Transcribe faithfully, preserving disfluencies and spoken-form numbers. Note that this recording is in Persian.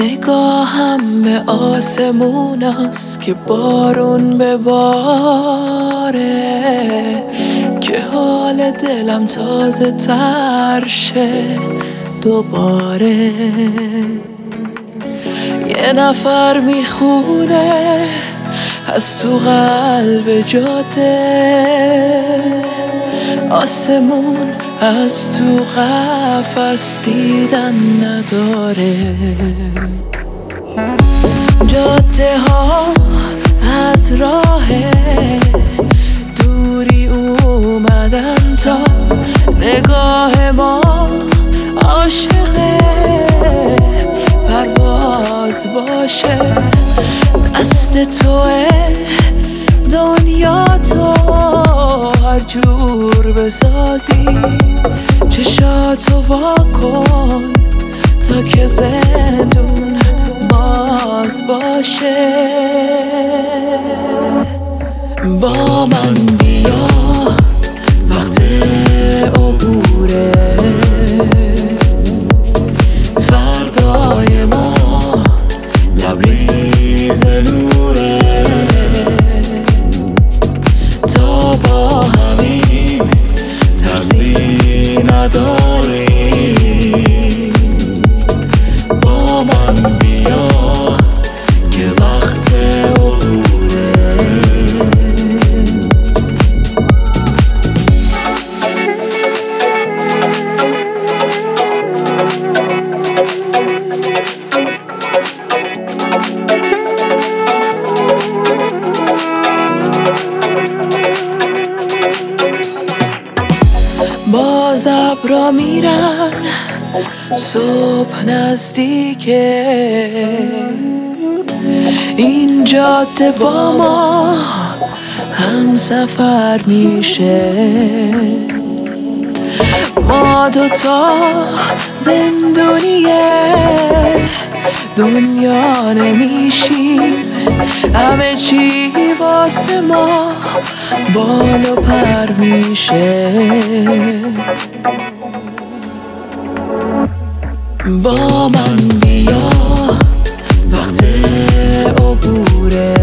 نگاهم به آسمون است که بارون بباره، که حال دلم تازه تر شه دوباره. یه نفر میخونه از تو قلب جاده، آسمون از تو قفس دیدن نداره. جاده ها از راه دوری اومدن تا نگاه ما عاشق پرواز باشه. دست توه دنیا تو هر جور بسازی، چشاتو وا کن تا که زندون باز باشه. با من بیا وقت عبوره، فردای ما لبریز نوره. تا با همین ترسی نداریم، با من بیا که وقت عبوره. باز ابرا میرن صبح نزدیکه، این جاده با ما هم سفر میشه. ما دوتا زندونیه دنیا نمیشیم، همه چی واسه ما بال و پر میشه. با من بیا وقت عبوره،